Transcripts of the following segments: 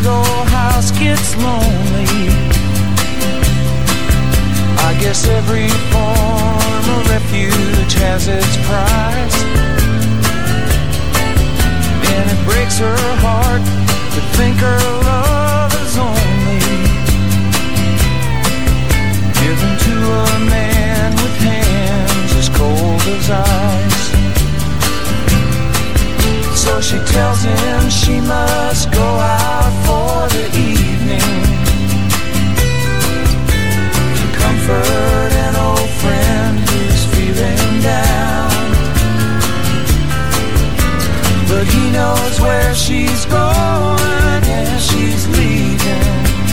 old house gets lonely. I guess every form of refuge has its price, and it breaks her heart to think her love is only given to a man with hands as cold as ice. So she tells him she must go out for the evening to comfort an old friend who's feeling down. But he knows where she's going and she's leaving.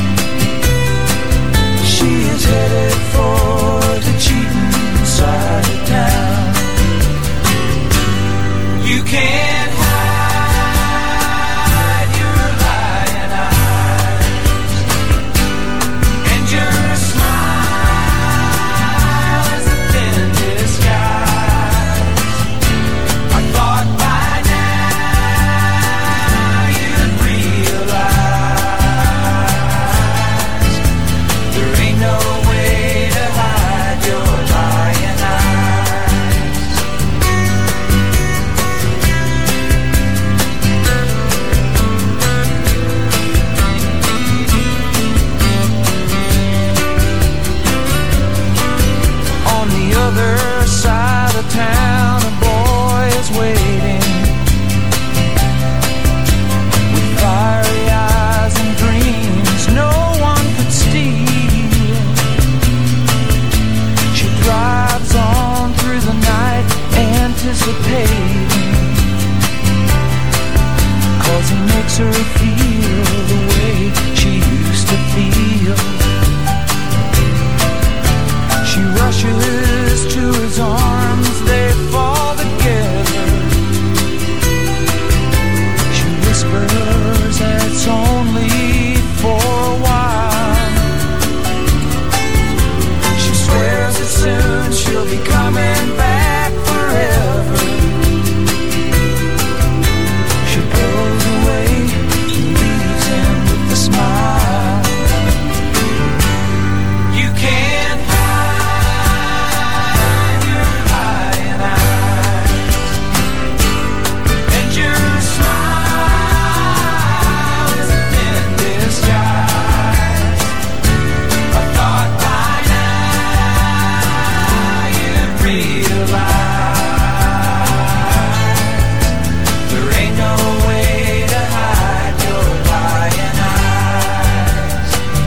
She is headed for the cheating side of town. You can't hide your lying eyes, and your smile is a thin disguise. I thought by now you'd realize there ain't no way to hide your lying eyes. On the other side of town, a boy is waiting with fiery eyes and dreams no one could steal. She drives on through the night, anticipating, 'cause he makes her feel the way she used to feel. She rushes to his arms, they fall together. She whispers that it's only for a while. She swears that soon she'll be coming back forever. She pulls away and leaves him with a smile. You can't hide your lying eyes, and your smile is a thin disguise. I thought by now you'd realize there ain't no way to hide your lying eyes.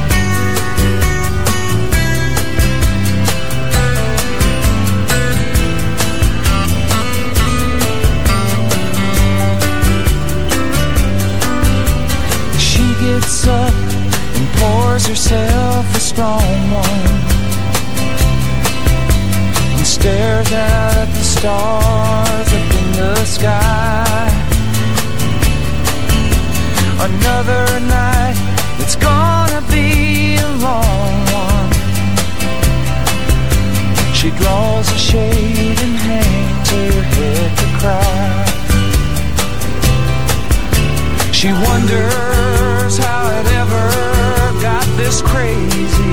She gets up and pours herself a strong one and stares out at the stars up in the sky. Another night, it's gonna be a long one. She draws a shade and hangs her head to cry. She wonders how it ever got this crazy.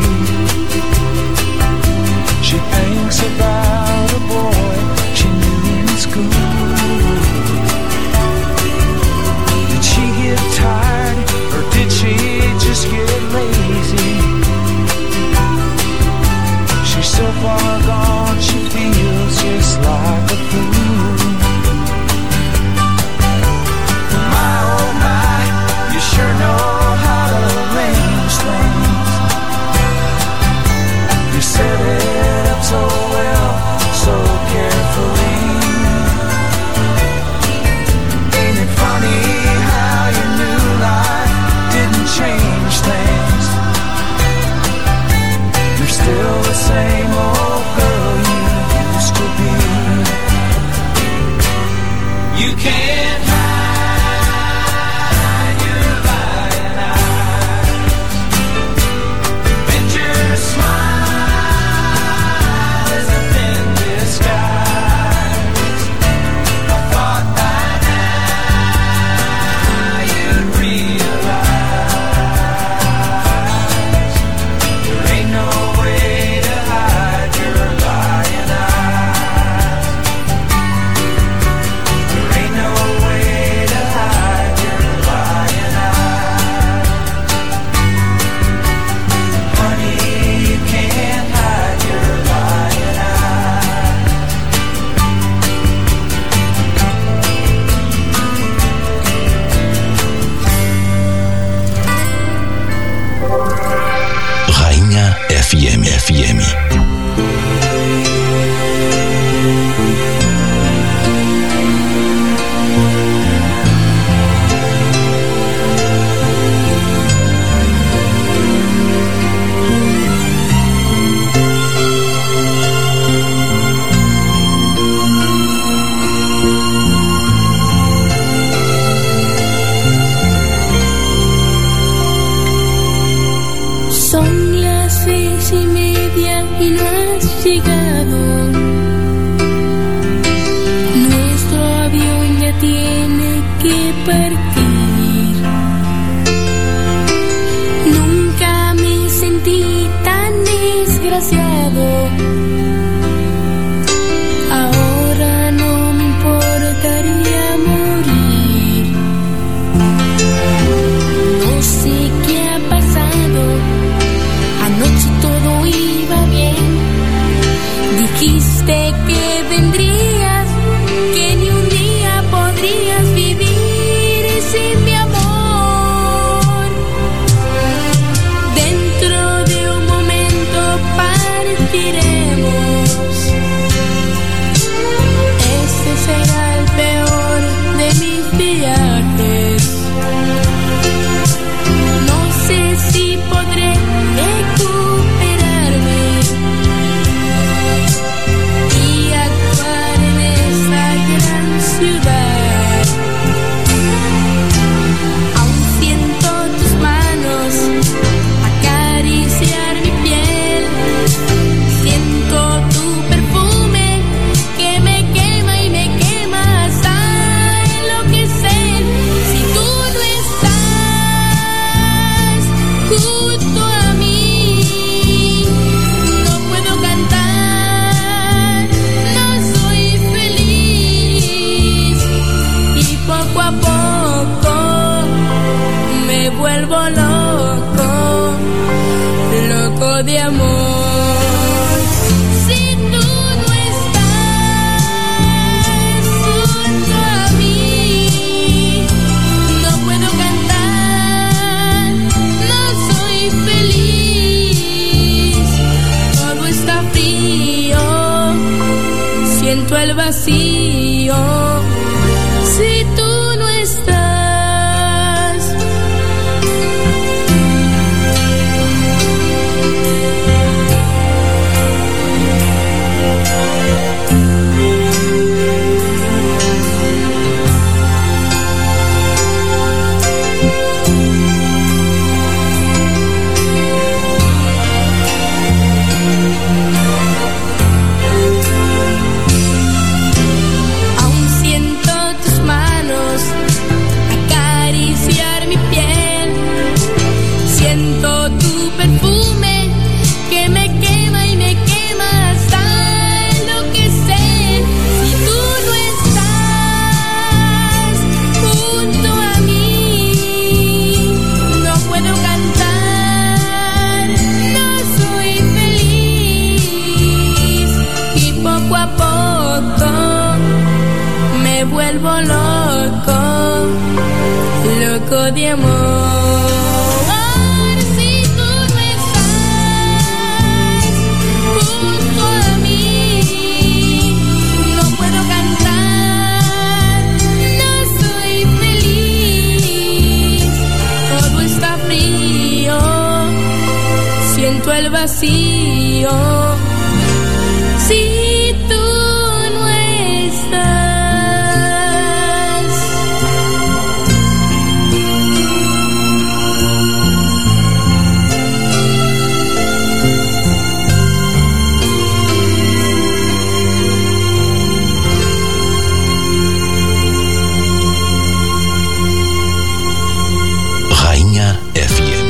She thinks about a boy she knew in school. Did she get tired, or did she just get lazy? She's so far gone, she feels just like a fool. My, oh my, you sure know how to arrange things. FM. Son las 6:30 y no has llegado. Nuestro avión ya tiene que partir. Nunca me sentí tan desgraciado. Ahora no me importaría morir. No sé qué ha pasado. Anoche todo iba bien. Dijiste que vendrías, que ni un día podrías vivir sin mi amor. Dentro de un momento partiremos. Este será el peor de mis viajes. No sé si podré recuperarme y actuar en esta gran ciudad. Aún siento tus manos acariciar mi piel. Siento tu perfume que me quema y me quema hasta enloquecer. Si tú no estás junto a mí, no puedo cantar, no soy feliz. Y poco a poco me vuelvo loco, loco de amor. Si tú no estás junto a mí, no puedo cantar, no soy feliz. Todo está frío, siento el vacío. Si tú no estás. Aún siento tus manos acariciar mi piel. Siento tu perfume que me quema y me quema hasta enloquecer. Si tú no estás junto a mí, no puedo cantar, no soy feliz. Y poco a poco me vuelvo loco, loco de amor. Si tú no estás junto a mí, no puedo cantar, no soy feliz. Todo está frío, siento el vacío. Si tú no estás. Rainha FM.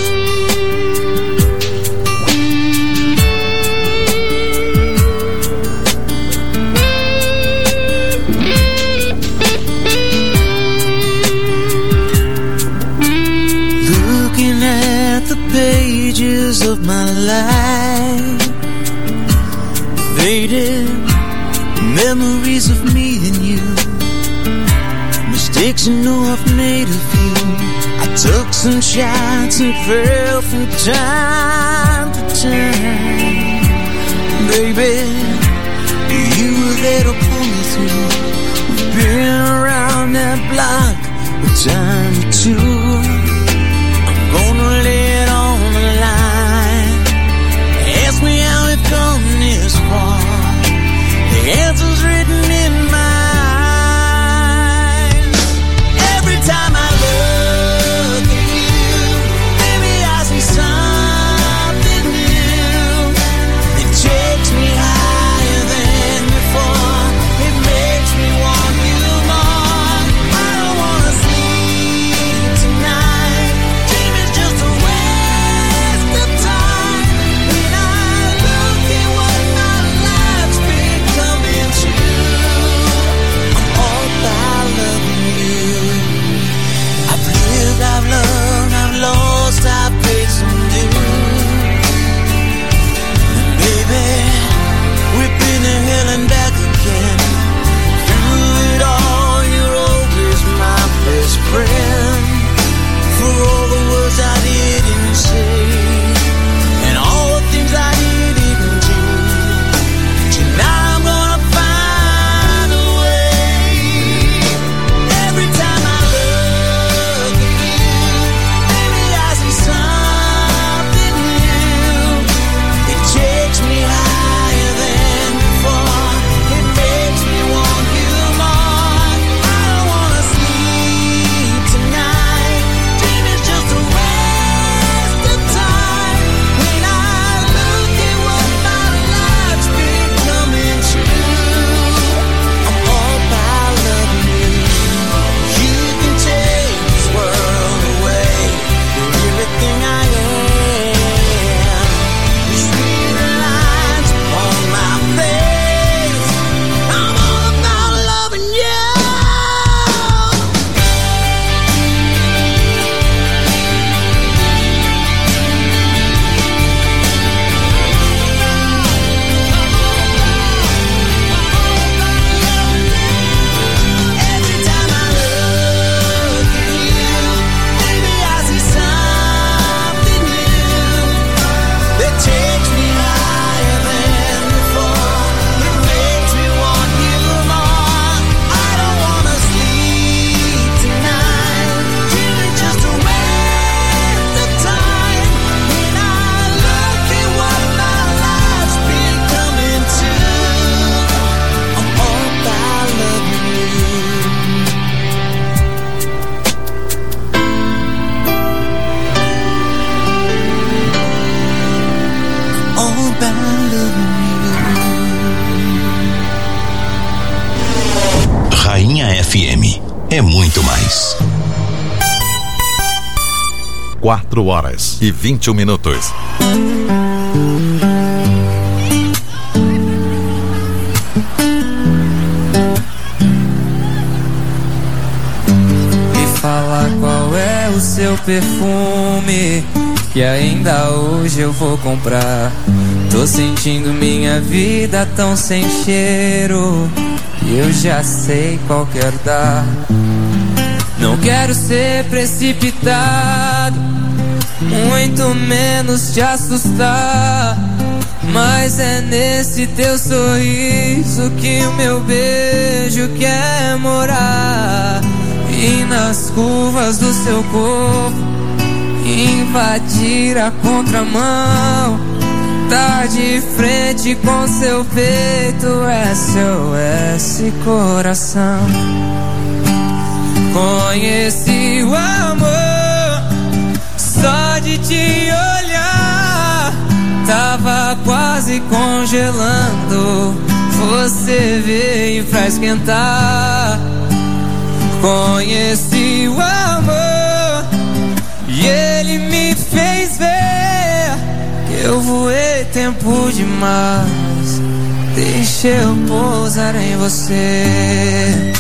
Looking at the pages of my life, faded memories of me and you, mistakes you know I've made of you. I took some shots and fell from time to time. baby, you were there to pull me through. We've been around that block a time or two. I'm gonna lay it on the line. Ask me how we've come this far. The answer's written in my eyes. Every time I look at you, baby, I see something new. It takes me higher than before. It makes me want you more. I don't wanna sleep tonight. Dream is just a waste of time. When I look at what my life's becoming to, I'm all about loving you. I've lived, I've loved, I've lost, I've paid some dues. And baby, we've been to hell and back again. Through it all, you're always my best friend. For all the words I didn't say, and all the things I didn't do, tonight I'm gonna find a way. Every time I look at you, baby, I see something new. It takes me higher than before. It makes me want you more. I don't wanna sleep tonight. Dream is just a waste of time. When I look at what my life's becoming to, I'm all about loving you. You can take this world away. You're everything I am. Sweet lines on my face. I'm all about loving you. Every time I look at you, baby, I see something new. That takes me higher than before. It makes me want you more. I don't wanna sleep tonight. Dream is just a waste of time. When I look at what my life's becoming to, I'm all about loving you. All about loving you. Rainha FM é muito mais. 4h21. Me fala qual é o seu perfume, que ainda hoje eu vou comprar. Tô sentindo minha vida tão sem cheiro, e eu já sei qual quero dar. Não quero ser precipitado, muito menos te assustar, mas é nesse teu sorriso que o meu beijo quer morar. E nas curvas do seu corpo invadir a contramão, tá de frente com seu peito, SOS coração. Conheci o amor só de te olhar, tava quase congelando, você veio pra esquentar. Conheci o amor e ele me fez ver que eu voei tempo demais. Deixa eu pousar em você.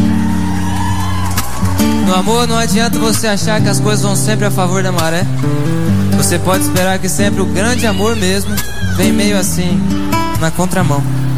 No amor não adianta você achar que as coisas vão sempre a favor da maré. Você pode esperar que sempre o grande amor mesmo vem meio assim, na contramão.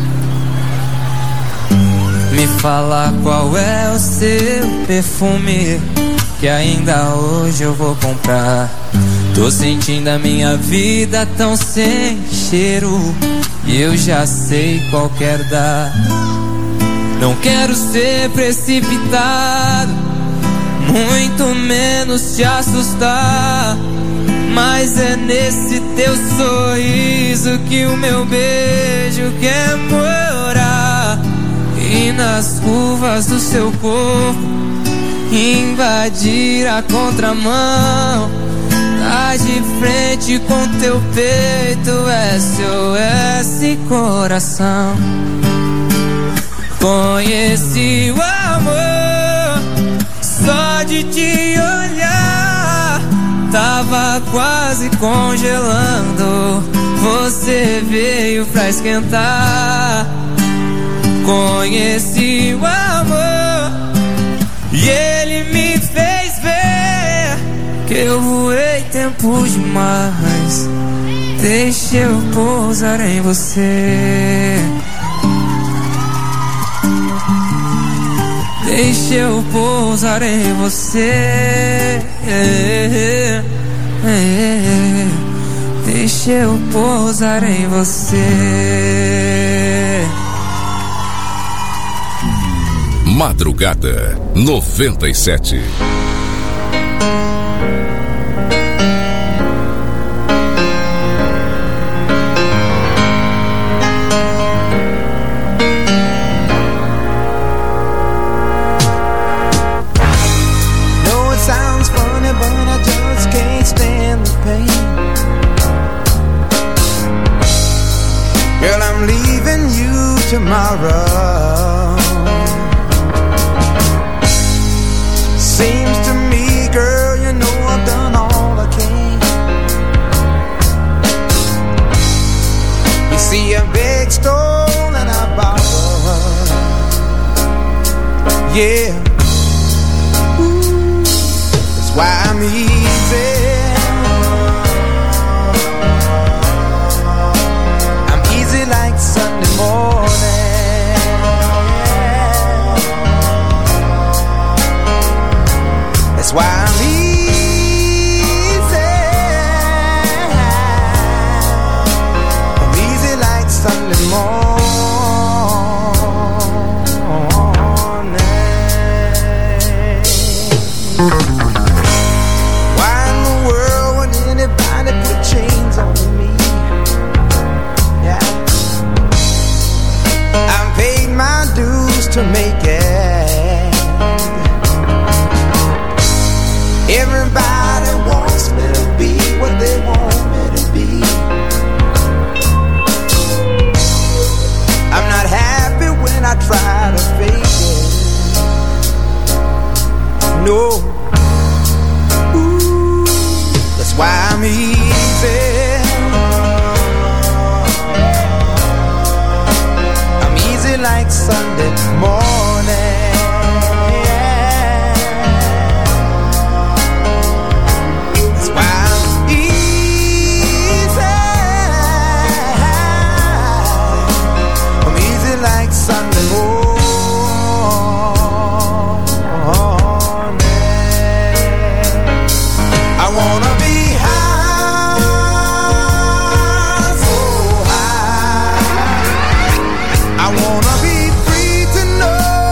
Me fala qual é o seu perfume, que ainda hoje eu vou comprar. Tô sentindo a minha vida tão sem cheiro, e eu já sei qual quero dar. Não quero ser precipitado, muito menos te assustar, mas é nesse teu sorriso que o meu beijo quer morar. E nas curvas do seu corpo invadir a contramão. Tá de frente com teu peito, SOS coração. Conheci o amor só de te olhar. Tava quase congelando, você veio pra esquentar. Conheci o amor e ele me fez ver que eu voei tempo demais. Deixa eu pousar em você. Deixa eu pousar em você. Deixa eu pousar em você. Madrugada 97. Tomorrow seems to me, girl, you know I've done all I can. You see a big stone and I borrow. Yeah, ooh, that's why I'm easy. I'm easy like Sunday morning. That's why I'm easy. I'm easy like Sunday morning. Why in the world would anybody put chains on me? Yeah, I've paid my dues to make it. Everybody wants me to be what they want me to be. I'm not happy when I try to fake it. No, ooh, that's why I'm easy. I'm easy like Sunday morning. Sunday morning, I wanna be high, so high. I wanna be free to know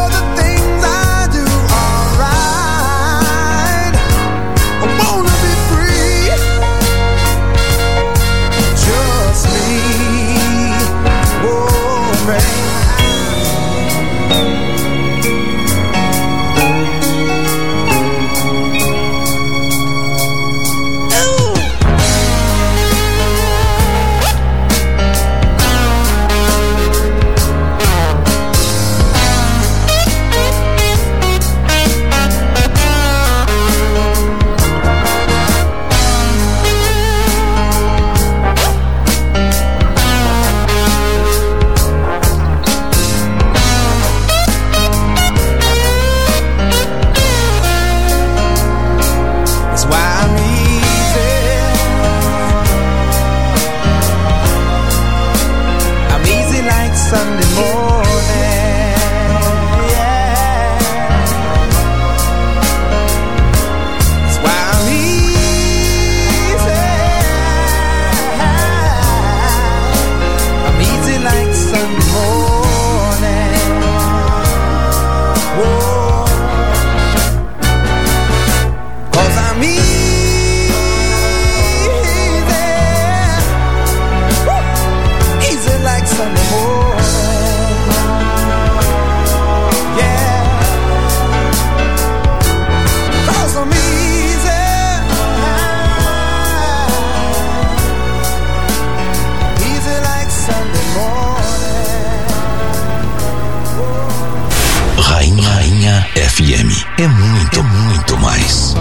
é muito mais.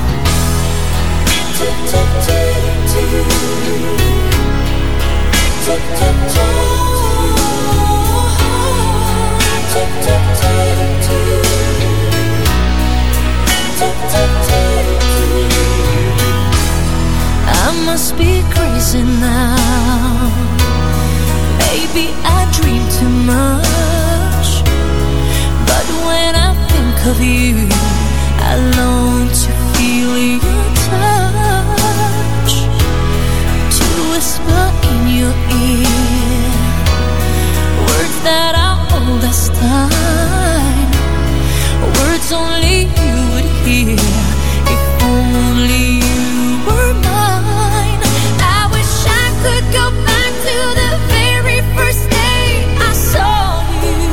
I must be crazy now. Maybe I dream too much, but when I think of you, I long to feel your touch, to whisper in your ear words that are old as time, words only you would hear if only you were mine. I wish I could go back to the very first day I saw you.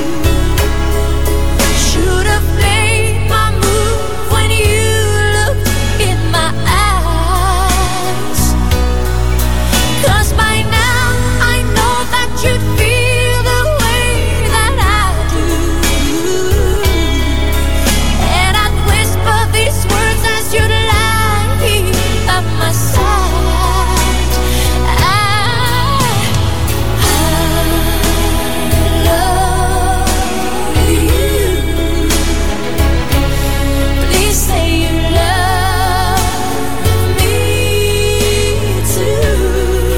Should have played my move when you looked in my eyes, 'cause by now I know that you'd feel the way that I do, and I'd whisper these words as you'd lie here at my side. I love you. Please say you love me too.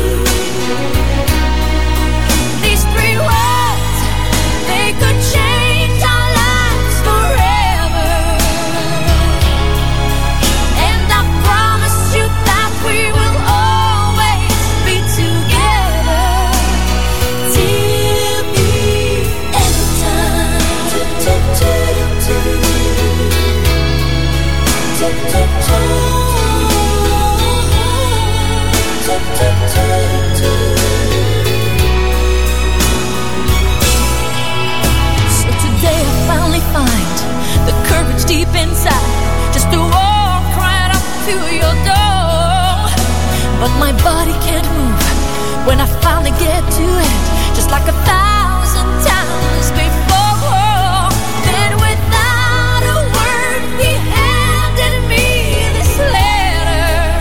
These three words, they could change our lives forever, and I promise you that we will always be together till the end of time. So today I finally find the courage deep inside just to walk right up to your door. But my body can't move when I finally get to it, just like 1,000 times before. Then without a word he handed me this letter.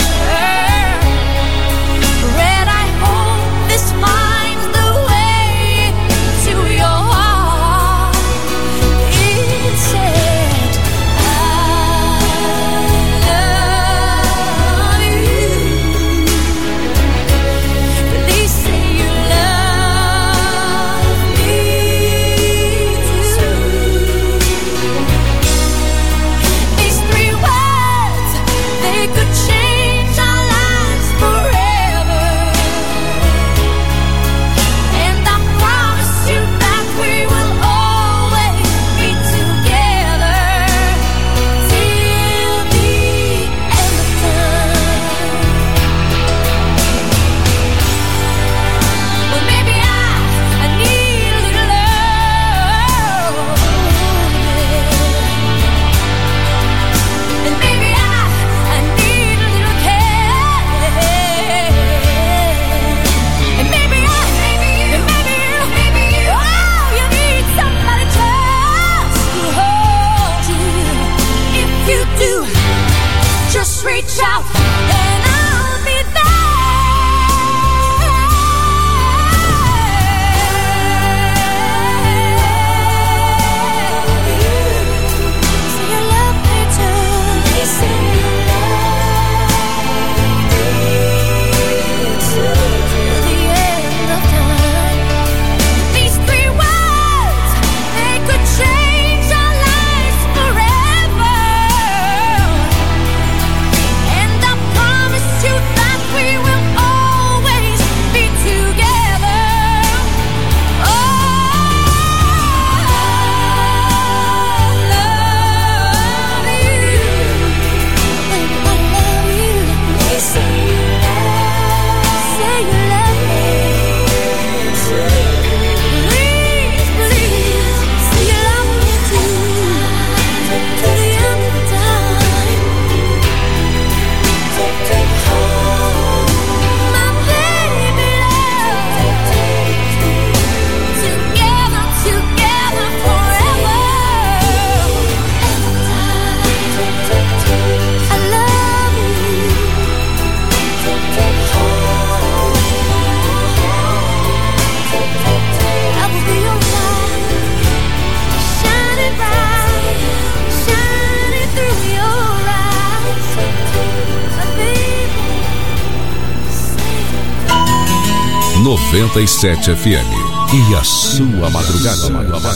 Read, I hope this finds the way to your heart. It said, I love you. Please say you love 97 FM. E a sua madrugada.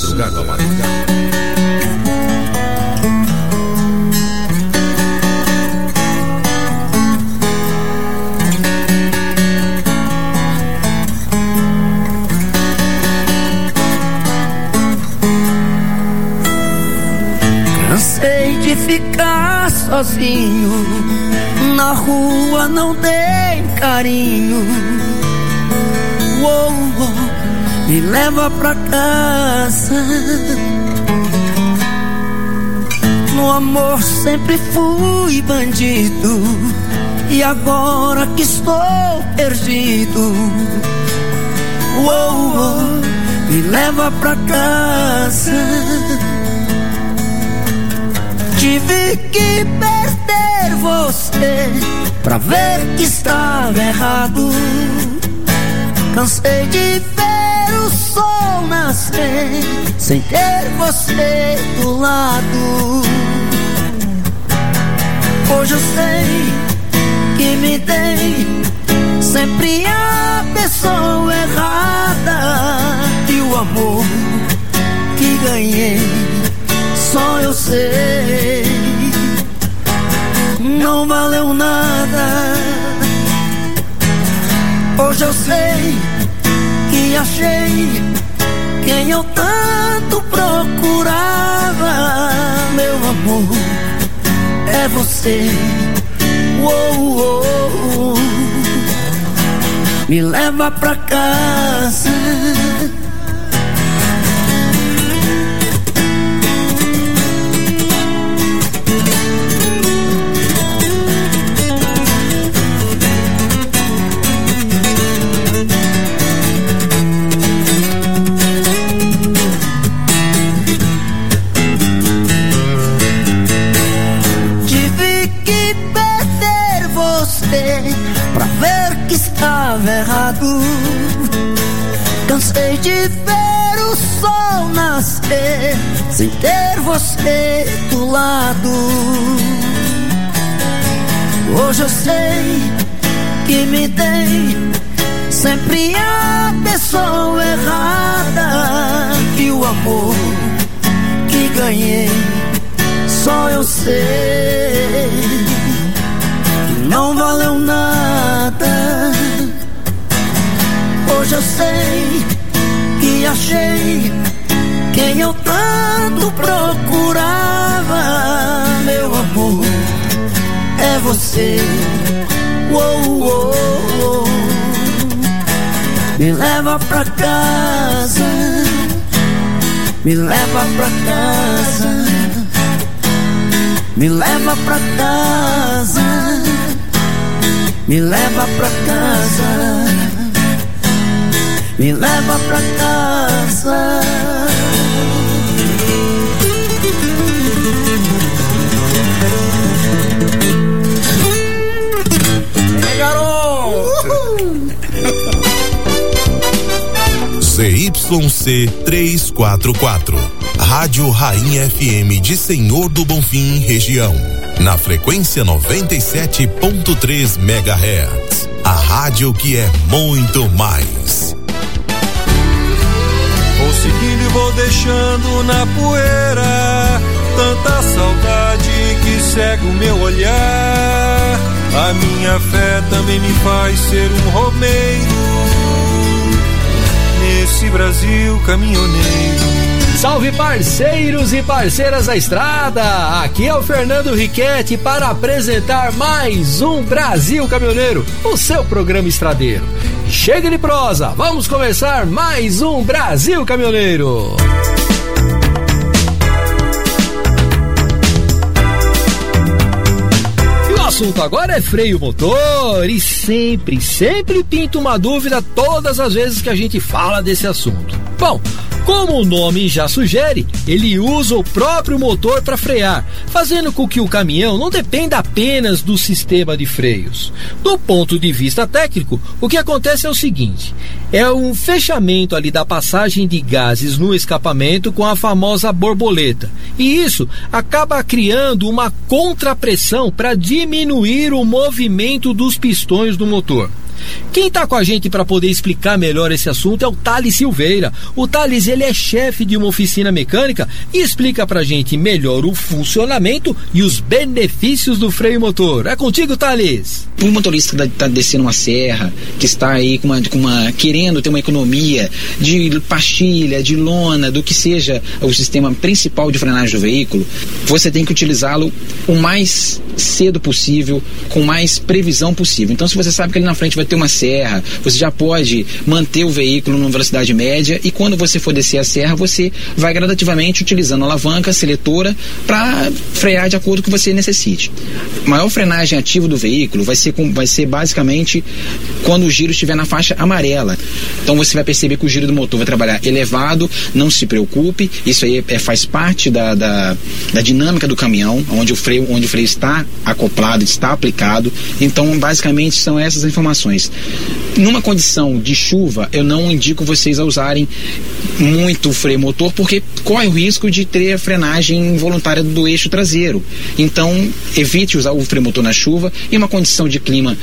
Cansei de ficar sozinho, na rua não tem carinho. Uou, uou, me leva pra casa. No amor sempre fui bandido, e agora que estou perdido, uou, uou, me leva pra casa. Tive que perder você pra ver que estava errado. Cansei de ver o sol nascer sem ter você do lado. Hoje eu sei que me dei sempre a pessoa errada, e o amor que ganhei só eu sei, não valeu nada. Hoje eu sei que achei quem eu tanto procurava. Meu amor, é você. Uou, uou, me leva pra casa. Pra ver que estava errado. Cansei de ver o sol nascer sem ter você do lado. Hoje eu sei que me dei sempre a pessoa errada, e o amor que ganhei só eu sei, não valeu nada. Hoje eu sei que achei quem eu tanto procurava. Meu amor, é você. Uou, uou, uou, me leva pra casa, me leva pra casa, me leva pra casa, me leva pra casa, me leva pra casa. É, garoto! ZYC 344, Rádio Rainha FM de Senhor do Bonfim, região. Na frequência 97.3 MHz. A rádio que é muito mais. Vou seguindo e vou deixando na poeira tanta saudade que cega o meu olhar. A minha fé também me faz ser um romeiro nesse Brasil caminhoneiro. Salve parceiros e parceiras da estrada, aqui é o Fernando Riquetti para apresentar mais um Brasil Caminhoneiro, o seu programa estradeiro. Chega de prosa, vamos começar mais um Brasil Caminhoneiro. E o assunto agora é freio motor, e sempre pinta uma dúvida todas as vezes que a gente fala desse assunto. Bom, como o nome já sugere, ele usa o próprio motor para frear, fazendo com que o caminhão não dependa apenas do sistema de freios. Do ponto de vista técnico, o que acontece é o seguinte: é um fechamento ali da passagem de gases no escapamento com a famosa borboleta, e isso acaba criando uma contrapressão para diminuir o movimento dos pistões do motor. Quem está com a gente para poder explicar melhor esse assunto é o Thales Silveira. O Thales, ele é chefe de uma oficina mecânica e explica pra gente melhor o funcionamento e os benefícios do freio motor. É contigo, Thales. O motorista que está descendo uma serra, que está aí querendo ter uma economia de pastilha, de lona, do que seja o sistema principal de frenagem do veículo, você tem que utilizá-lo o mais cedo possível, com mais previsão possível. Então, se você sabe que ali na frente vai ter uma serra, você já pode manter o veículo numa velocidade média, e quando você for descer a serra, você vai gradativamente utilizando a alavanca, seletora, para frear de acordo com o que você necessite. A maior frenagem ativa do veículo vai ser basicamente quando o giro estiver na faixa amarela. Então você vai perceber que o giro do motor vai trabalhar elevado. Não se preocupe, isso aí faz parte da dinâmica do caminhão, onde o freio está acoplado, está aplicado. Então basicamente são essas informações. Numa condição de chuva, eu não indico vocês a usarem muito o freio motor, porque corre o risco de ter a frenagem involuntária do eixo traseiro. Então evite usar o freio motor na chuva. Em uma condição de clima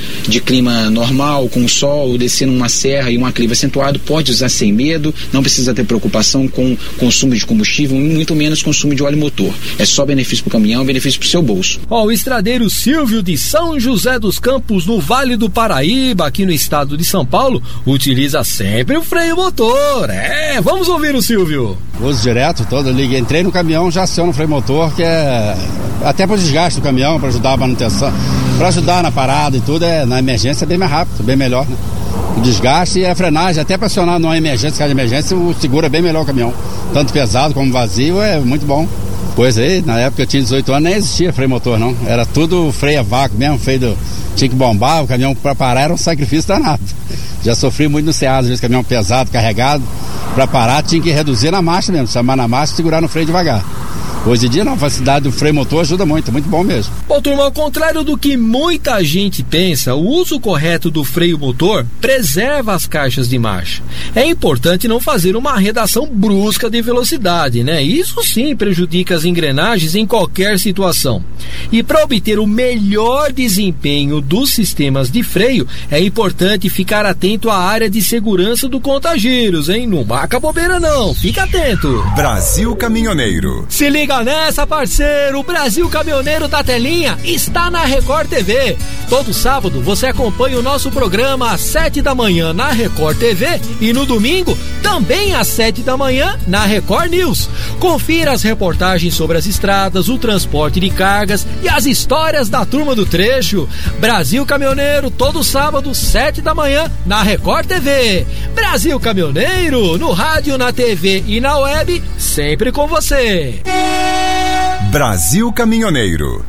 normal, com sol, descendo uma serra e um aclive acentuado, pode usar sem medo, não precisa ter preocupação com consumo de combustível, muito menos consumo de óleo motor. É só benefício para o caminhão, benefício para o seu bolso. O estradeiro Silvio de São José dos Campos, no Vale do Paraíba, aqui no estado de São Paulo, utiliza sempre o freio motor. Vamos ouvir o Silvio. Uso direto, entrei no caminhão, já aciono o freio motor, que é até para o desgaste do caminhão, para ajudar a manutenção, para ajudar na parada e tudo, na emergência é bem mais rápido, bem melhor, né? O desgaste e a frenagem, até para acionar numa emergência, caso de emergência, segura bem melhor o caminhão. Tanto pesado como vazio, é muito bom. Pois aí, na época eu tinha 18 anos, nem existia freio motor não, era tudo freio a vácuo mesmo, tinha que bombar, o caminhão para parar era um sacrifício danado. Já sofri muito no Ceasa, às vezes caminhão pesado, carregado, para parar tinha que reduzir na marcha mesmo, chamar na marcha e segurar no freio devagar. Hoje em dia não, a facilidade do freio motor ajuda muito bom mesmo. Bom, turma, ao contrário do que muita gente pensa, o uso correto do freio motor preserva as caixas de marcha. É importante não fazer uma arredação brusca de velocidade, né? Isso sim prejudica as engrenagens em qualquer situação. E para obter o melhor desempenho dos sistemas de freio, é importante ficar atento à área de segurança do contagiros, hein? Não marca bobeira não, fica atento. Brasil Caminhoneiro. Se liga nessa, parceiro, o Brasil Caminhoneiro da Telinha está na Record TV. Todo sábado você acompanha o nosso programa às 7 da manhã na Record TV e no domingo também às 7 da manhã na Record News. Confira as reportagens sobre as estradas, o transporte de cargas e as histórias da turma do trecho. Brasil Caminhoneiro, todo sábado, 7 da manhã na Record TV. Brasil Caminhoneiro, no rádio, na TV e na web, sempre com você. Brasil Caminhoneiro.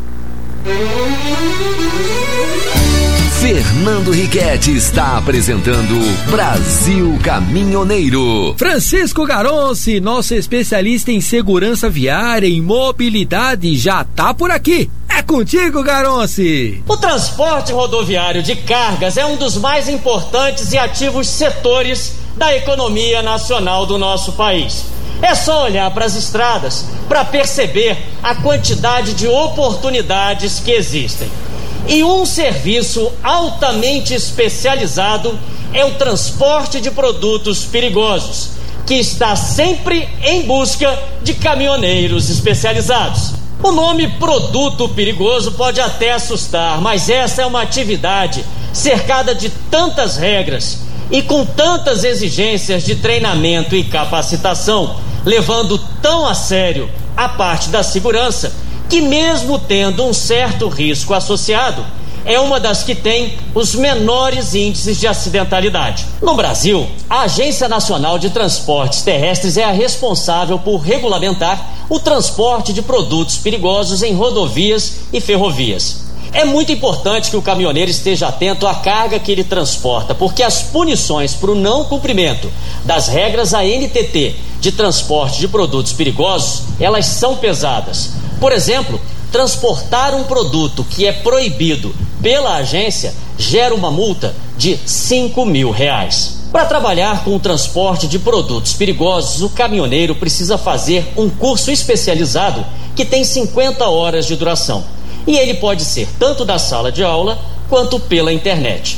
Fernando Riquetti está apresentando Brasil Caminhoneiro. Francisco Garonci, nosso especialista em segurança viária e mobilidade, já tá por aqui. É contigo, Garonci. O transporte rodoviário de cargas é um dos mais importantes e ativos setores da economia nacional do nosso país. É só olhar para as estradas para perceber a quantidade de oportunidades que existem. E um serviço altamente especializado é o transporte de produtos perigosos, que está sempre em busca de caminhoneiros especializados. O nome produto perigoso pode até assustar, mas essa é uma atividade cercada de tantas regras e com tantas exigências de treinamento e capacitação, levando tão a sério a parte da segurança, que mesmo tendo um certo risco associado, é uma das que tem os menores índices de acidentalidade. No Brasil, a Agência Nacional de Transportes Terrestres é a responsável por regulamentar o transporte de produtos perigosos em rodovias e ferrovias. É muito importante que o caminhoneiro esteja atento à carga que ele transporta, porque as punições para o não cumprimento das regras ANTT de transporte de produtos perigosos, elas são pesadas. Por exemplo, transportar um produto que é proibido pela agência gera uma multa de R$5.000. Para trabalhar com o transporte de produtos perigosos, o caminhoneiro precisa fazer um curso especializado que tem 50 horas de duração. E ele pode ser tanto da sala de aula quanto pela internet.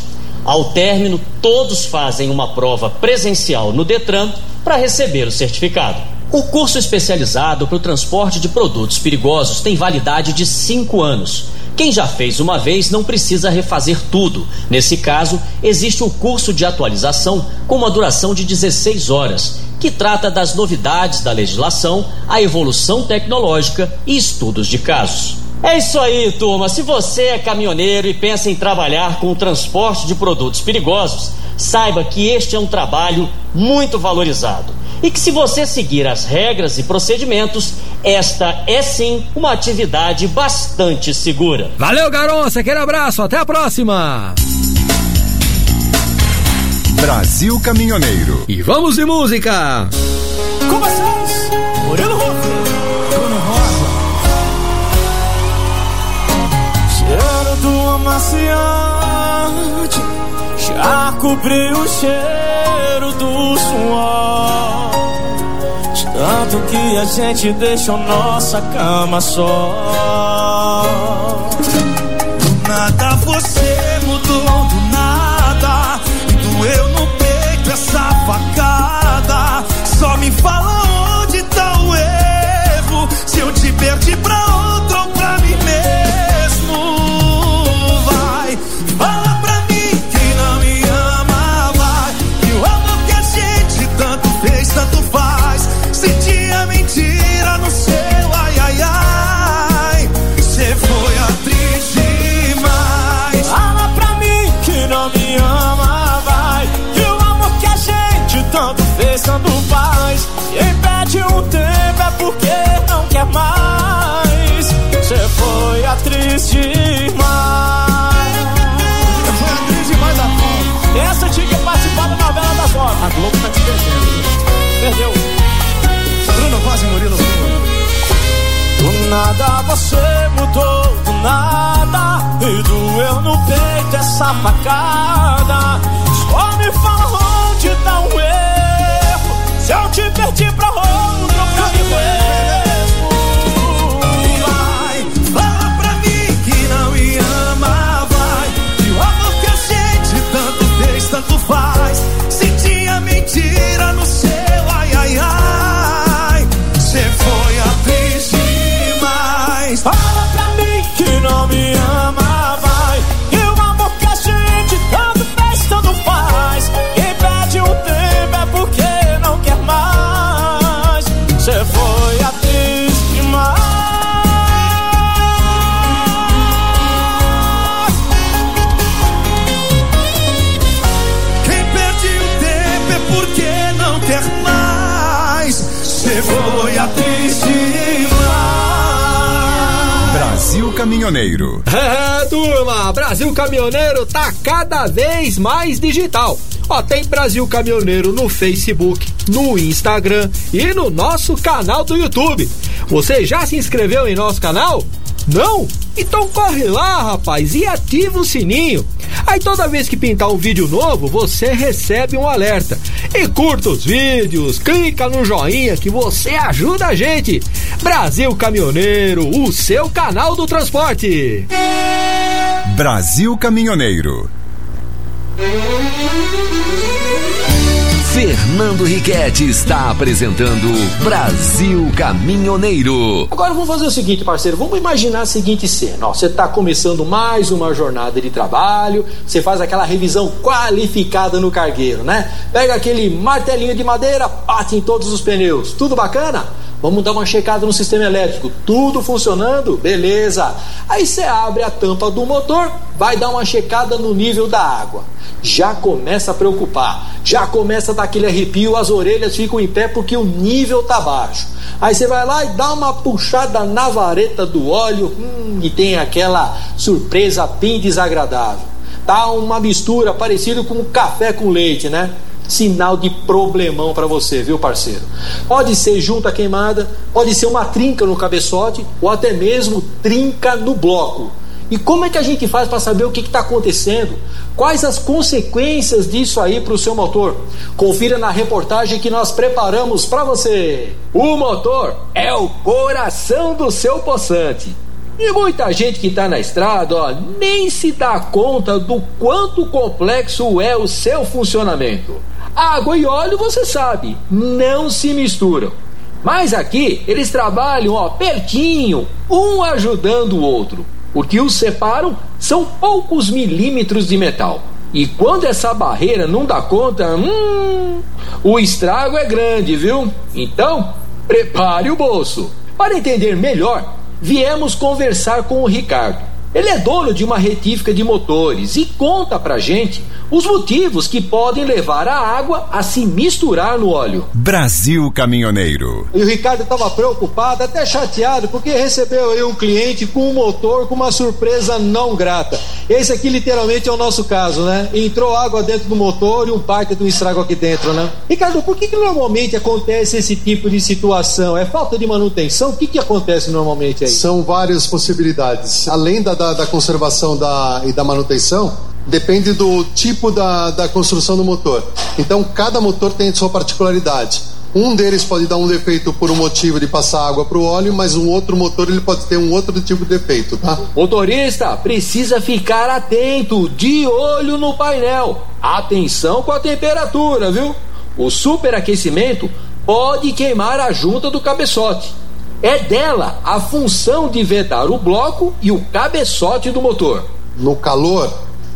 Ao término, todos fazem uma prova presencial no Detran para receber o certificado. O curso especializado para o transporte de produtos perigosos tem validade de 5 anos. Quem já fez uma vez não precisa refazer tudo. Nesse caso, existe o curso de atualização com uma duração de 16 horas, que trata das novidades da legislação, a evolução tecnológica e estudos de casos. É isso aí, turma. Se você é caminhoneiro e pensa em trabalhar com o transporte de produtos perigosos, saiba que este é um trabalho muito valorizado. E que se você seguir as regras e procedimentos, esta é sim uma atividade bastante segura. Valeu, Garonça, aquele abraço, até a próxima! Brasil Caminhoneiro. E vamos de música! Com vocês, Murilo Rufo, Bruno Rosa. Cheiro do amaciante já cobriu o cheiro do suor, de tanto que a gente deixou nossa cama só. Do nada você mudou, do nada, e doeu no peito essa facada. Só me fala onde tá o erro, se eu te perdi pra outro ou pra mim mesmo. Vai, fala pra mim que não me ama, vai, e o amor que a gente tanto fez, tanto faz. Senti a mentira no seu ai, ai, ai. Cê foi atriz demais. Fala pra mim que não me ama, vai, e o amor que a gente tanto fez, tanto faz. Quem perde um tempo é porque não quer mais. Cê foi atriz demais. Eu fui atriz demais da Globo. Essa tinha que participar da novela das 9. A Globo tá te perdendo. Perdeu. Bruno Rosa e Murilo Rufo. Do nada você mudou, do nada, e doeu no peito essa facada. Só me fala onde tá o erro, se eu te perdi pra outro pra mim mesmo. Vai, fala pra mim que não me ama, vai, e o amor que a gente tanto fez, tanto faz. Senti a mentira no seu ai, ai, ai. Cê foi atriz demais. Fala pra mim que não me ama, vai, e o amor que a gente tanto fez, tanto faz. Quem perde o tempo é porque não quer mais. Cê foi atriz demais. Quem perde o tempo é porque não quer mais. Cê foi atriz demais. Brasil Caminhoneiro. É, turma, Brasil Caminhoneiro tá cada vez mais digital. Ó, tem Brasil Caminhoneiro no Facebook, no Instagram e no nosso canal do YouTube. Você já se inscreveu em nosso canal? Não? Então corre lá, rapaz, e ativa o sininho. Aí toda vez que pintar um vídeo novo, você recebe um alerta. E curta os vídeos, clica no joinha que você ajuda a gente. Brasil Caminhoneiro, o seu canal do transporte. Brasil Caminhoneiro. Fernando Riquetti está apresentando Brasil Caminhoneiro. Agora vamos fazer o seguinte, parceiro, vamos imaginar a seguinte cena. Ó, você está começando mais uma jornada de trabalho, você faz aquela revisão qualificada no cargueiro, né? Pega aquele martelinho de madeira, bate em todos os pneus, tudo bacana? Vamos dar uma checada no sistema elétrico, tudo funcionando? Beleza. Aí você abre a tampa do motor, vai dar uma checada no nível da água. Já começa a preocupar, já começa a dar aquele arrepio, as orelhas ficam em pé porque o nível tá baixo. Aí você vai lá e dá uma puxada na vareta do óleo e tem aquela surpresa bem desagradável. Tá uma mistura parecida com café com leite, né? Sinal de problemão para você, viu, parceiro? Pode ser junta queimada, pode ser uma trinca no cabeçote ou até mesmo trinca no bloco. E como é que a gente faz para saber o que está acontecendo? Quais as consequências disso aí para o seu motor? Confira na reportagem que nós preparamos para você. O motor é o coração do seu poçante. E muita gente que tá na estrada, ó, nem se dá conta do quanto complexo é o seu funcionamento. Água e óleo, você sabe, não se misturam. Mas aqui eles trabalham, ó, pertinho, um ajudando o outro. O que os separam são poucos milímetros de metal. E quando essa barreira não dá conta, o estrago é grande, viu? Então, prepare o bolso. Para entender melhor, viemos conversar com o Ricardo. Ele é dono de uma retífica de motores e conta pra gente os motivos que podem levar a água a se misturar no óleo. Brasil Caminhoneiro. E o Ricardo estava preocupado, até chateado, porque recebeu aí um cliente com um motor com uma surpresa não grata. Esse aqui literalmente é o nosso caso, né? Entrou água dentro do motor e um baita de um estrago aqui dentro, né? Ricardo, por que normalmente acontece esse tipo de situação? É falta de manutenção? O que acontece normalmente aí? São várias possibilidades. Além da conservação e da manutenção, depende do tipo da construção do motor. Então, cada motor tem sua particularidade. Um deles pode dar um defeito por um motivo de passar água para o óleo, mas um outro motor ele pode ter um outro tipo de defeito, tá? Motorista, precisa ficar atento, de olho no painel. Atenção com a temperatura, viu? O superaquecimento pode queimar a junta do cabeçote. É dela a função de vedar o bloco e o cabeçote do motor. No calor,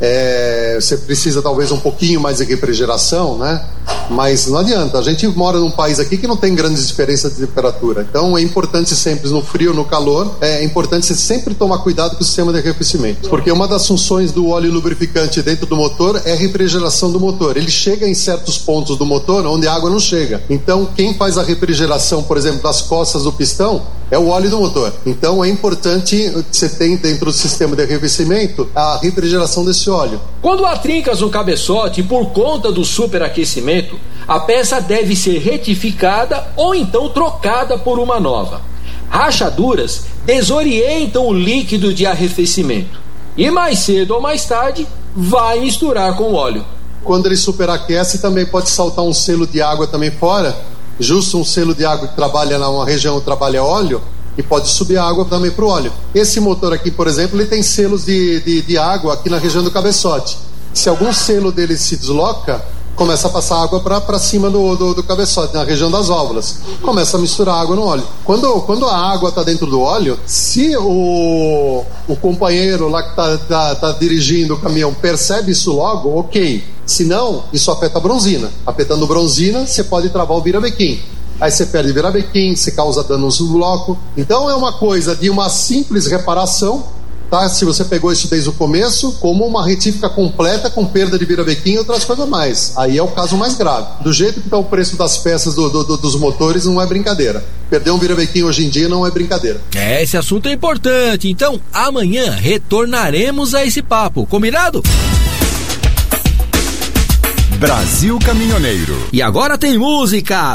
você precisa talvez um pouquinho mais de refrigeração, né? Mas não adianta, a gente mora num país aqui que não tem grandes diferenças de temperatura. Então é importante sempre, no frio, no calor, é importante você sempre tomar cuidado com o sistema de arrefecimento. Porque uma das funções do óleo lubrificante dentro do motor é a refrigeração do motor. Ele chega em certos pontos do motor onde a água não chega. Então quem faz a refrigeração, por exemplo, das costas do pistão, é o óleo do motor. Então é importante que você tenha dentro do sistema de arrefecimento a refrigeração desse óleo. Quando há trincas no cabeçote por conta do superaquecimento, a peça deve ser retificada ou então trocada por uma nova. Rachaduras desorientam o líquido de arrefecimento e mais cedo ou mais tarde vai misturar com o óleo. Quando ele superaquece, também pode saltar um selo de água também fora, justo um selo de água que trabalha numa região que trabalha óleo, e pode subir a água também para o óleo. Esse motor aqui, por exemplo, ele tem selos de água aqui na região do cabeçote. Se algum selo dele se desloca, começa a passar água para cima do cabeçote, na região das válvulas. Começa a misturar água no óleo. Quando a água está dentro do óleo, se o companheiro lá que tá dirigindo o caminhão percebe isso logo, ok. Se não, isso afeta a bronzina. Afetando a bronzina, você pode travar o virabequim. Aí você perde virabequim, você causa danos no bloco. Então é uma coisa de uma simples reparação, tá? Se você pegou isso desde o começo, como uma retífica completa com perda de virabequim e outras coisas mais. Aí é o caso mais grave. Do jeito que está o preço das peças dos motores, não é brincadeira. Perder um virabequim hoje em dia não é brincadeira. Esse assunto é importante. Então, amanhã retornaremos a esse papo. Combinado? Brasil Caminhoneiro. E agora tem música.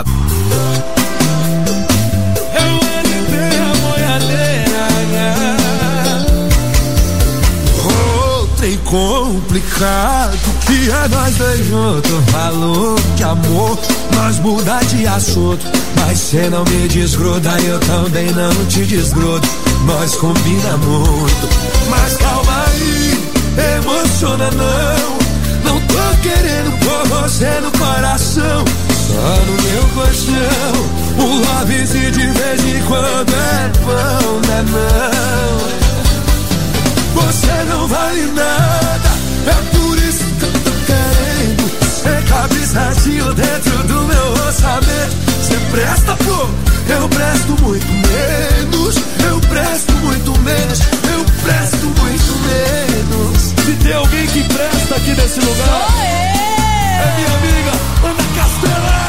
Trem complicado que é nós dois juntos. Falou que amor nós muda de assunto, mas cê não me desgruda, eu também não te desgrudo. Nós combina muito, mas calma aí, emociona não tô querendo pôr você no coração, só no meu colchão. O love-se de vez em quando é bom, né não? Você não vale nada, é por isso que eu tô querendo. Você cabe certinho dentro do meu orçamento. Você presta pouco, eu presto muito menos. Eu presto muito menos, eu presto muito menos. Se tem alguém que presta aqui nesse lugar, sou eu. É minha amiga Ana Castela.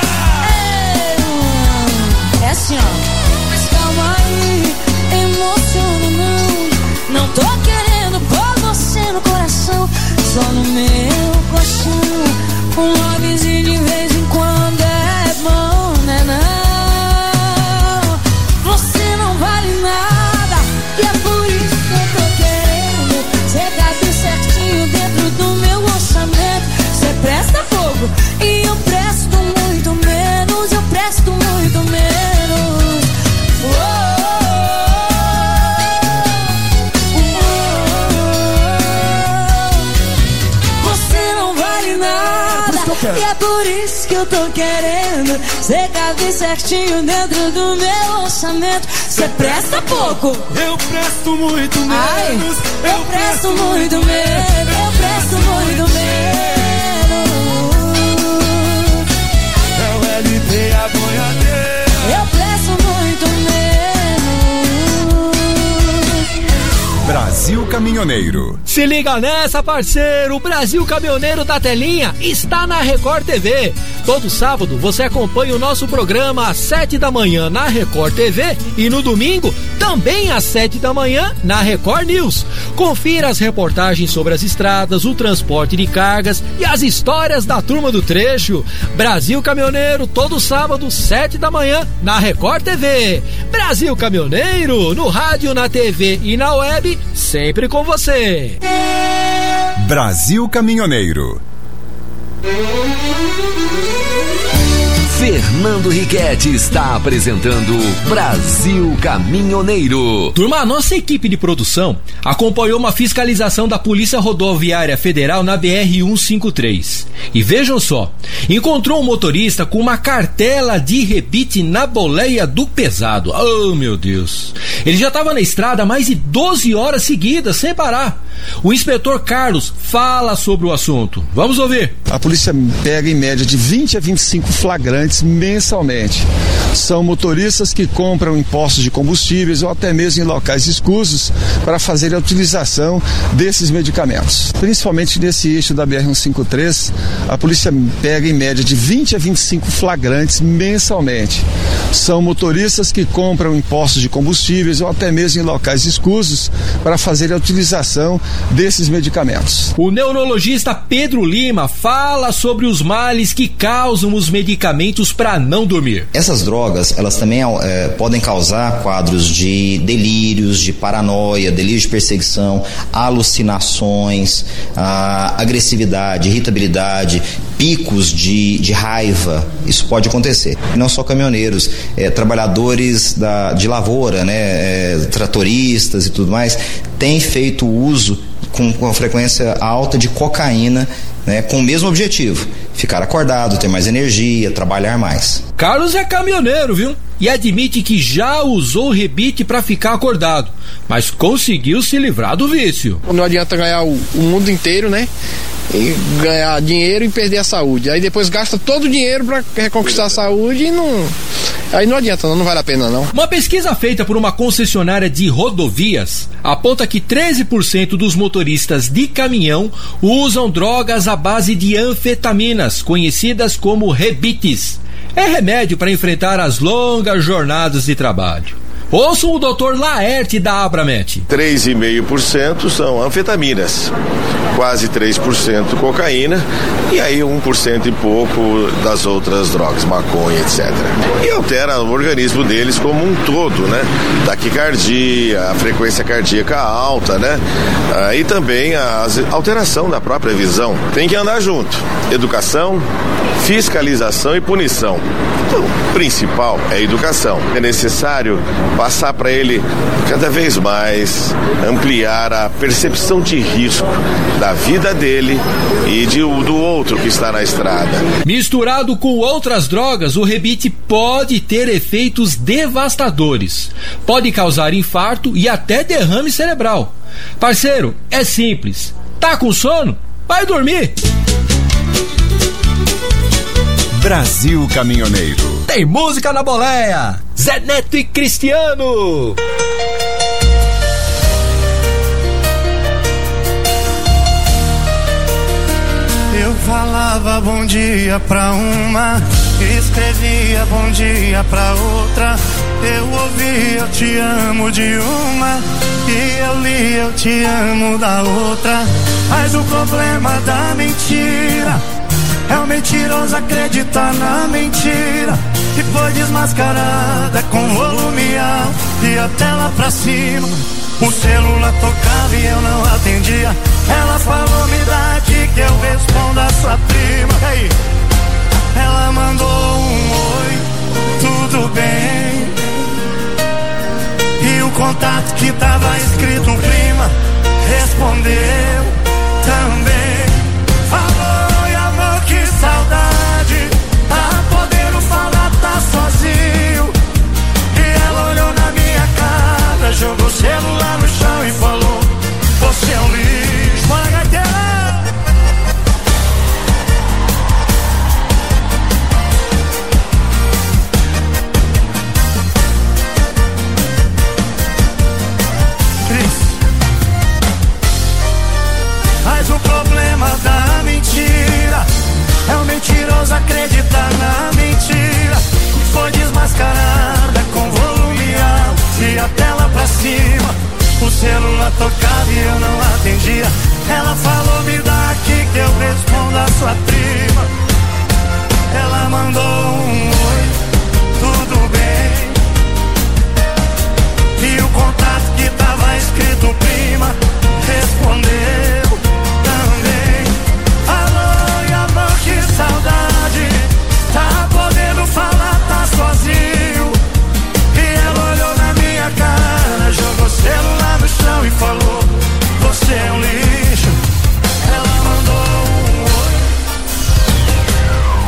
É assim, ó. Mas calma aí, emociona não tô querendo pôr você no coração, só no meu colchão. Um lobbyzinho de vez em quando é bom, né não? Você não vale nada, e é por isso que eu tô querendo. Você cabe certinho dentro do meu orçamento. Você presta fogo e eu presto muito menos. Eu presto muito menos. E é por isso que eu tô querendo ser cabe certinho dentro do meu orçamento. Cê presta pouco, eu presto muito menos. Ai, eu presto muito menos. Eu presto muito menos. É o LP a boiadeira. Eu presto muito menos. Brasil Caminhoneiro. Se liga nessa, parceiro, o Brasil Caminhoneiro da Telinha está na Record TV. Todo sábado você acompanha o nosso programa às 7 da manhã na Record TV e no domingo também às 7 da manhã na Record News. Confira as reportagens sobre as estradas, o transporte de cargas e as histórias da turma do trecho. Brasil Caminhoneiro, todo sábado, 7 da manhã na Record TV. Brasil Caminhoneiro, no rádio, na TV e na web, sempre com você. Brasil Caminhoneiro. Fernando Riquetti está apresentando Brasil Caminhoneiro. Turma, a nossa equipe de produção acompanhou uma fiscalização da Polícia Rodoviária Federal na BR-153. E vejam só, encontrou um motorista com uma cartela de rebite na boleia do pesado. Oh, meu Deus. Ele já estava na estrada há mais de 12 horas seguidas, sem parar. O inspetor Carlos fala sobre o assunto. Vamos ouvir. A polícia pega em média de 20 a 25 flagrantes mensalmente. São motoristas que compram em postos de combustíveis ou até mesmo em locais escusos para fazer a utilização desses medicamentos. Principalmente nesse eixo da BR-153, a polícia pega em média de 20 a 25 flagrantes mensalmente. São motoristas que compram em postos de combustíveis ou até mesmo em locais escusos para fazer a utilização desses medicamentos. O neurologista Pedro Lima fala sobre os males que causam os medicamentos para não dormir. Essas drogas, elas também podem causar quadros de delírios, de paranoia, delírio de perseguição, alucinações, agressividade, irritabilidade, picos de raiva. Isso pode acontecer. E não só caminhoneiros, trabalhadores de lavoura, tratoristas e tudo mais, têm feito uso com frequência alta de cocaína, com o mesmo objetivo: ficar acordado, ter mais energia, trabalhar mais. Carlos é caminhoneiro, viu? E admite que já usou rebite para ficar acordado, mas conseguiu se livrar do vício. Não adianta ganhar o mundo inteiro, e ganhar dinheiro e perder a saúde. Aí depois gasta todo o dinheiro para reconquistar a saúde e aí não adianta, não vale a pena não. Uma pesquisa feita por uma concessionária de rodovias aponta que 13% dos motoristas de caminhão usam drogas à base de anfetaminas, conhecidas como rebites. É remédio para enfrentar as longas jornadas de trabalho. Ouçam o Dr. Laerte da Abramet. 3,5% são anfetaminas, quase 3% cocaína e aí 1% e pouco das outras drogas, maconha, etc. E altera o organismo deles como um todo, Taquicardia, a frequência cardíaca alta, E também a alteração da própria visão. Tem que andar junto. Educação, fiscalização e punição. Então, o principal é a educação. É necessário passar para ele cada vez mais, ampliar a percepção de risco da vida dele e do outro que está na estrada. Misturado com outras drogas, o rebite pode ter efeitos devastadores. Pode causar infarto e até derrame cerebral. Parceiro, é simples. Tá com sono? Vai dormir! Brasil Caminhoneiro. Tem música na boleia. Zé Neto e Cristiano. Eu falava bom dia pra uma, escrevia bom dia pra outra. Eu ouvi eu te amo de uma e eu li eu te amo da outra. Mas o problema da mentira é o mentiroso acreditar na mentira que foi desmascarada com volume alto e a tela pra cima. O celular tocava e eu não atendia. Ela falou, me dá aqui que eu respondo a sua prima. Aí, ela mandou um oi, tudo bem. E o contato que tava escrito prima respondeu também. Falou, e amor, que saudade.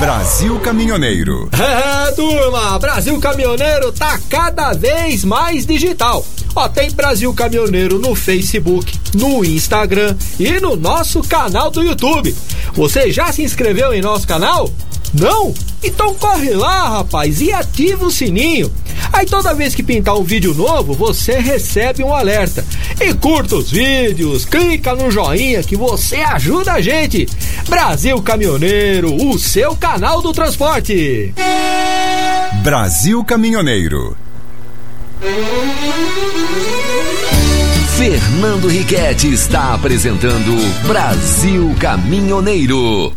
Brasil Caminhoneiro. Turma, Brasil Caminhoneiro tá cada vez mais digital. Ó, tem Brasil Caminhoneiro no Facebook, no Instagram e no nosso canal do YouTube. Você já se inscreveu em nosso canal? Não? Então corre lá, rapaz, e ativa o sininho. Aí toda vez que pintar um vídeo novo, você recebe um alerta. E curta os vídeos, clica no joinha que você ajuda a gente. Brasil Caminhoneiro, o seu canal do transporte. Brasil Caminhoneiro. Fernando Riquetti está apresentando Brasil Caminhoneiro.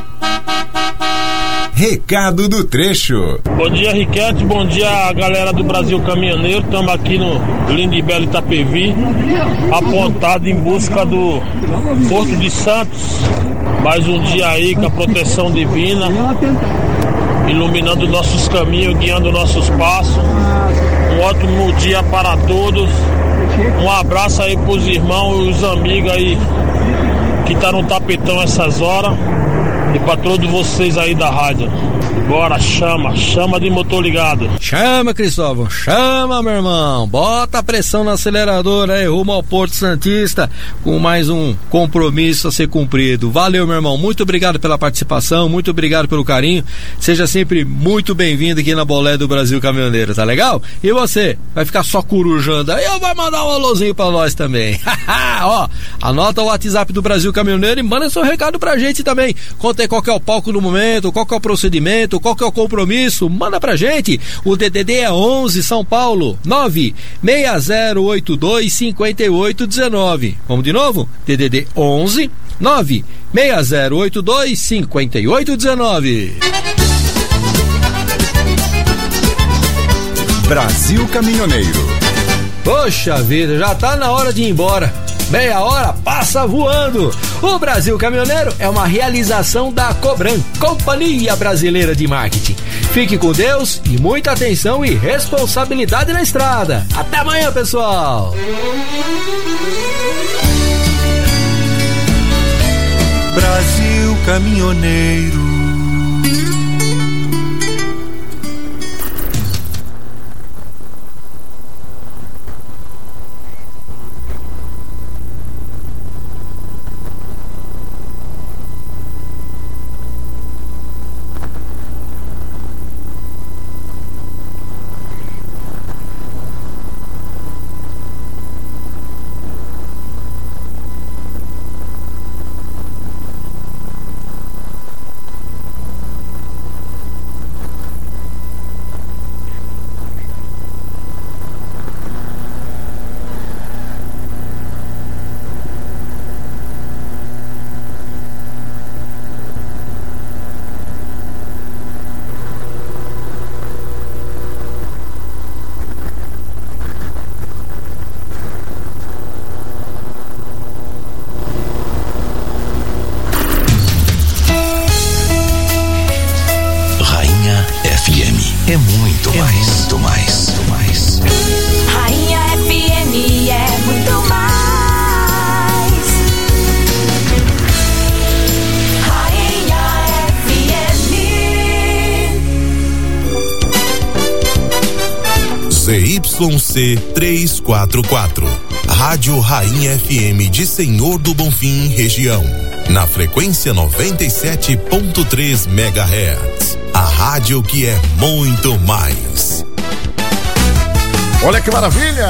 Recado do trecho. Bom dia, Riquetti, bom dia, galera do Brasil Caminhoneiro. Estamos aqui no lindo e belo Itapevi, apontado em busca do Porto de Santos. Mais um dia aí com a proteção divina, iluminando nossos caminhos, guiando nossos passos. Um ótimo dia para todos. Um abraço aí pros irmãos e os amigos aí que tá no tapetão essas horas. E para todos vocês aí da rádio. Bora, chama de motor ligado. Chama, Cristóvão, chama, meu irmão. Bota a pressão no acelerador aí, rumo ao Porto Santista, com mais um compromisso a ser cumprido. Valeu, meu irmão, muito obrigado pela participação, muito obrigado pelo carinho. Seja sempre muito bem-vindo aqui na Bolé do Brasil Caminhoneiro, tá legal? E você, vai ficar só corujando aí ou vai mandar um alôzinho pra nós também? Ó, anota o WhatsApp do Brasil Caminhoneiro e manda seu recado pra gente também. Conta aí qual que é o palco do momento, qual que é o procedimento, qual que é o compromisso, manda pra gente. O DDD é 11 São Paulo 960825819. Vamos de novo? DDD 11 960825819. Brasil Caminhoneiro. Poxa vida, já tá na hora de ir embora. Meia hora passa voando. O Brasil Caminhoneiro é uma realização da Cobran, Companhia Brasileira de Marketing. Fique com Deus e muita atenção e responsabilidade na estrada. Até amanhã, pessoal. Brasil Caminhoneiro. É muito mais. Rainha FM é muito mais. Rainha FM. ZYC 344, Rádio Rainha FM de Senhor do Bonfim, região. Na frequência 97.3 MHz. A rádio que é muito mais. Olha que maravilha!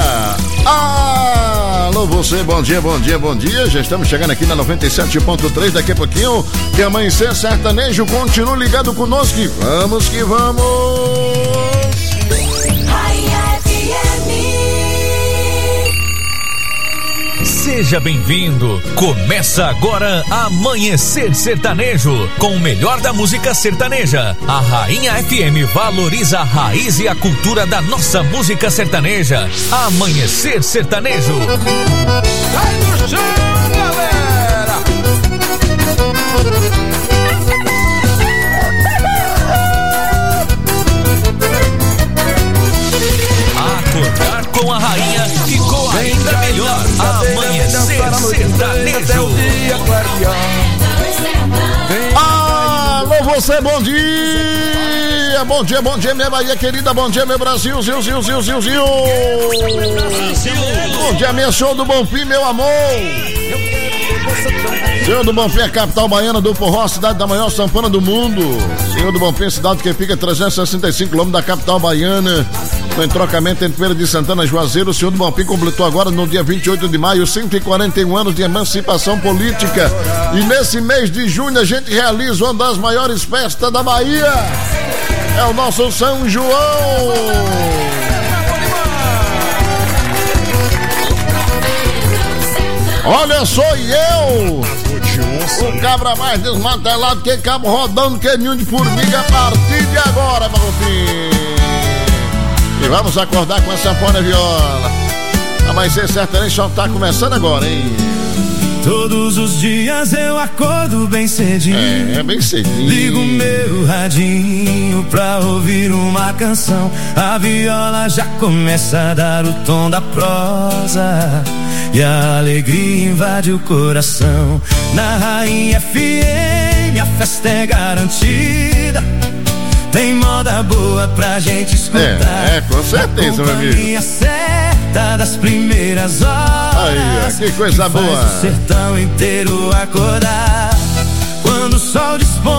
Alô você, bom dia. Já estamos chegando aqui na 97.3. Daqui a pouquinho tem Amanhecer Sertanejo. Continue ligado conosco e vamos que vamos! Seja bem-vindo. Começa agora Amanhecer Sertanejo, com o melhor da música sertaneja. A Rainha FM valoriza a raiz e a cultura da nossa música sertaneja. Amanhecer Sertanejo. Sai do chão, galera! Acordar com a rainha ficou ainda melhor. Amanhecer Sertanejo. Alô você, bom dia! Bom dia, minha Bahia querida, bom dia, meu Brasil, Zil. Bom dia, minha Senhor do Bonfim, meu amor. Senhor do Bonfim é a capital baiana do forró, cidade da maior sanfona do mundo. Senhor do Bonfim, cidade que fica a 365 km da capital baiana. No entrocamento entre Feira de Santana e Juazeiro, o Senhor do Bonfim completou agora, no dia 28 de maio, 141 anos de emancipação política. E nesse mês de junho a gente realiza uma das maiores festas da Bahia. É o nosso São João. Olha, sou eu, o cabra mais desmantelado que cabo rodando que ninho de formiga a partir de agora, Bonfim. E vamos acordar com essa sanfona e viola. Amanhecer sertanejo só tá começando agora, hein? Todos os dias eu acordo bem cedinho. É bem cedinho. Ligo meu radinho pra ouvir uma canção. A viola já começa a dar o tom da prosa e a alegria invade o coração. Na Rainha FM a festa é garantida. Tem moda boa pra gente escutar. Com certeza, meu amigo. Certa das primeiras horas. Aí, que coisa boa. Faz o sertão inteiro acordar. Quando o sol dispõe